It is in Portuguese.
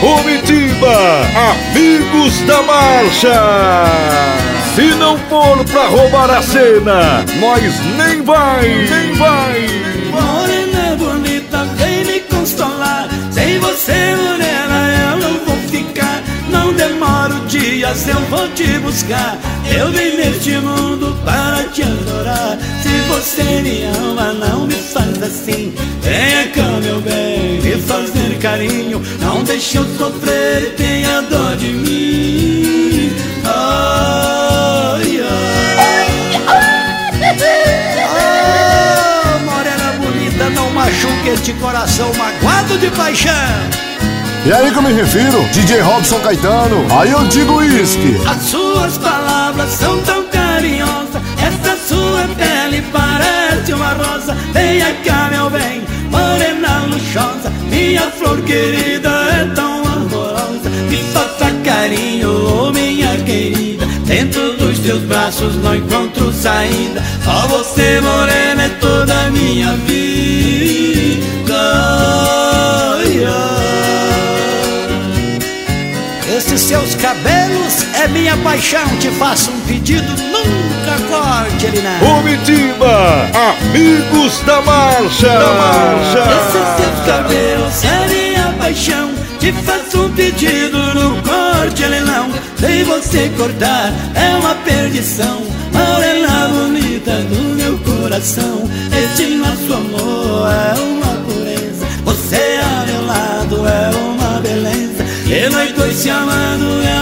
Omitiba, amigos da marcha. Se não for pra roubar a cena, nós nem vai. Morena bonita, vem me consolar. Sem você, morena, eu não vou ficar. Não demoro dias, eu vou te buscar. Eu vim neste mundo para te adorar. Se você me ama, não me faz assim. Venha cá, meu bem, me fazer carinho. Não deixe eu sofrer e tenha dó de mim. Ai, oh, morena bonita, não machuque este coração magoado de paixão. E aí que eu me refiro, DJ Robson Caetano, aí eu digo uísque. As suas palavras são tão carinhosas, essa sua pele parece uma rosa. Venha cá, meu bem, morena luxuosa, minha flor querida é tão amorosa. Me faça carinho, oh minha querida, dentro dos teus braços não encontro saída. Só você, morena, é toda a minha vida. Ai, ai. Esses seus cabelos é minha paixão. Te faço um pedido, nunca corte ele não. Omitiba, amigos da marcha. Esses seus cabelos é minha paixão. Te faço um pedido, não corte ele não. Se você cortar é uma perdição. Morena bonita do meu coração, este nosso amor é uma pureza. Você ao meu lado é uma beleza. E nós dois se amando é